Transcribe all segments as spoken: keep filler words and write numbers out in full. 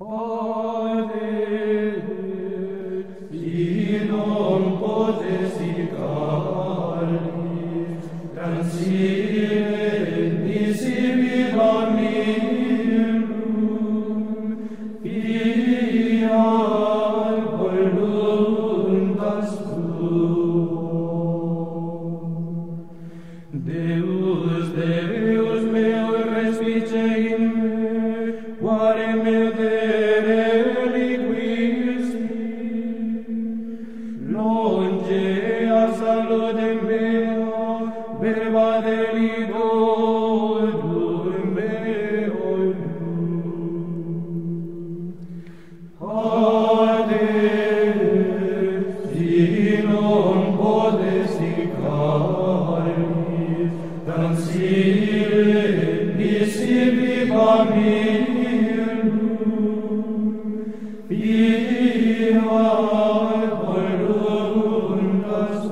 Ade, Idom potesti cali, transire nisi viva mirum, fiat voluntas tuum. Deus, Deus meu, respice in me, quare me longe a salute meo, verba delidorium meum. Ade, Ilum potesti calis, transire nisi viva mirum, fiat voluntas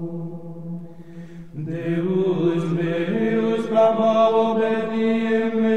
tuum. Deus meus, clama obediem me,